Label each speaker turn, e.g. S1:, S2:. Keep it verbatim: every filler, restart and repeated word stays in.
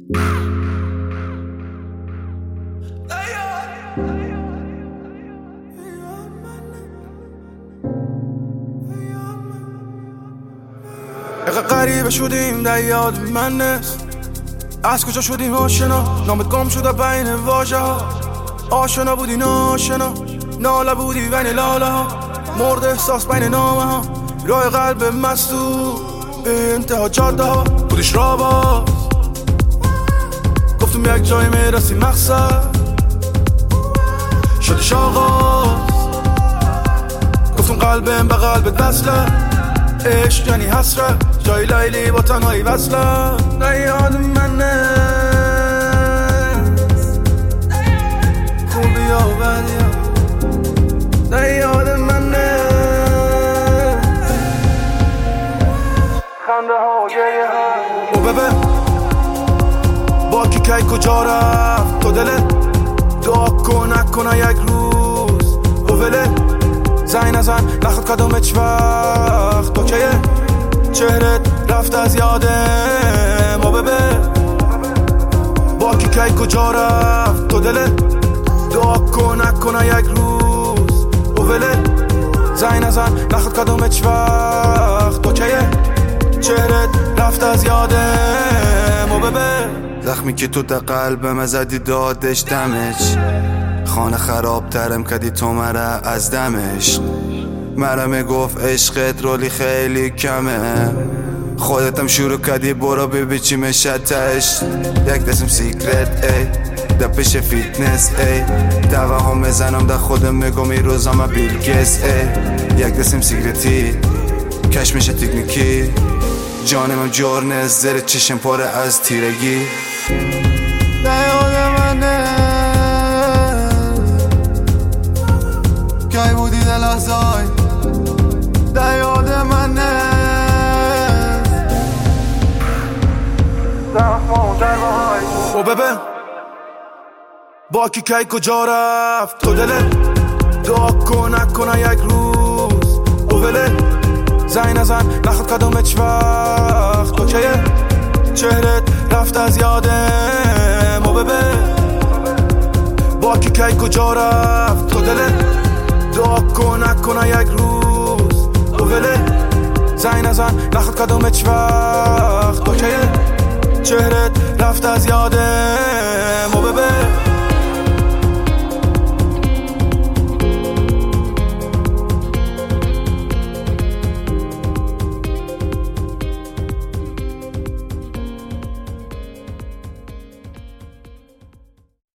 S1: اقا غریبه شدیم در یاد من نیست، از کجا شدیم آشنا، نامت گم شده بین واژه ها، آشنا بودی ناشنا، ناله بودی بین لاله ها، مرد احساس بین نامه ها، راه قلب مستور به انتها جاده ها، بودیش را باز گفتم یک جای میرسی مقصد، شدیش آغاز گفتم قلبم به قلبت وصله، عشق یعنی حسرت، جای لیلی با تنهایی وصله، نه یاد من نیست خوبی یا بدی ها، نه یاد من نیست خنده ها و گریه ها، او ببه با کی کی کجا رفت تو دلت، دعا کن نکنه یک روز او وله، زنگ نزن نخواد کدوم هیچ وقت تو کیه، چهرت رفت از یادم و ببه با کی کی کجا رفت تو دلت، دعا کن نکنه یک روز او وله، زنگ نزن نخواد کدوم هیچ وقت تو کیه، چهرت رفت از یادم و ببه
S2: زخمی که تو تا قلبم زدی دادش دمش، خانه خراب ترم کدی تو مرا از دمش، مرا گفت عشقت رولی خیلی کمه، خودتم شروع کدی برو ببی چی مشتش، یک دستم سیکرت ای دپش فیتنس ای توهم میزنم در خودم میگم این روزا بیلگس ای، یک دستم سیکرتی کش میشه تکنیکی، جانم جرنه زیر چشم پاره از تیرگی،
S1: نیاد منه کی بودی در لحظای در یاد من نیست او ببه با کی کی کجا رفت تو دلت، دعا کن نکنه یک روز او وله، زنگ نزن نخواد کدوم هیچ وقت تو کیه، چهرت رفت از یادم و ببه با کی کی کجا رفت تو دلت، دعا کن نکنه یک روز او وله، زنگ نزن نخواد کدوم هیچ وقت تو کیه، چهرت رفت از یادم